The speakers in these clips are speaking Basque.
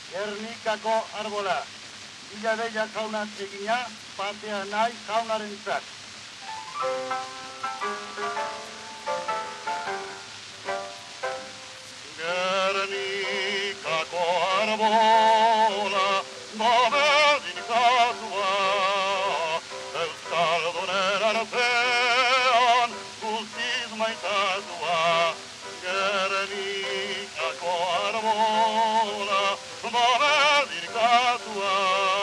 Gernikako arbola. Ila deia jauna egina, patea nahi jaunaren zat. Gernikako arbola, babedin katua, Euskaldunen artean guztiz maitatua. Gernikako arbola, babedin katua,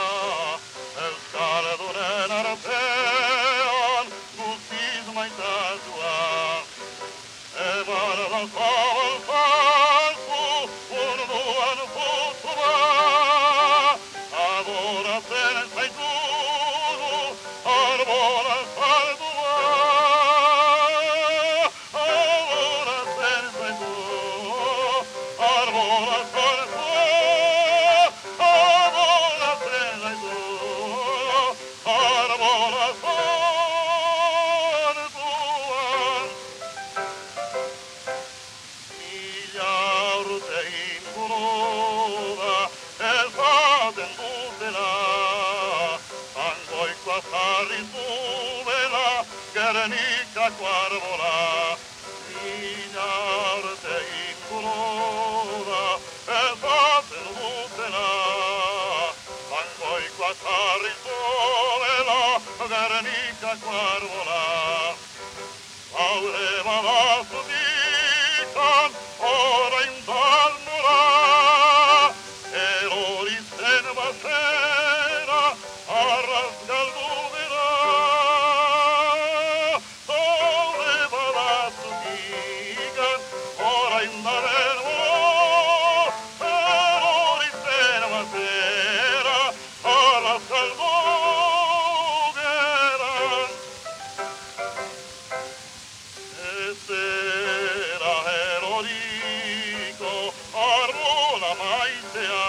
Euskaldunen artean guztiz maitatua. Eman da zabal zalzu, orduan putua, adoratzen zaitugu, arbola zaldua. Adoratzen zaitugu, arbola zaldua. Adoratzen zaitugu, arbola zaldua. Ezaten dutela, angoikoa jarri zubela, Gernikako arbola. Mila arte inguru da, ezaten dutela, angoikoa jarri zubela, Gernikako arbola. Haure badazudikan, orain darnora, bazera, arraz galdu dira. Zaure badazukigan, orain daren eroritzen bazera, arraz galdu dira. Ez era eroriko arbola maitea,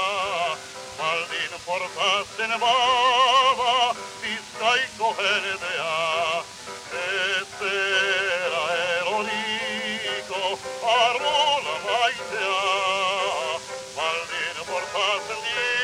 portatzen bada Bizkaiko jendea. Ez zera eroriko arbola maitea, baldin portatzen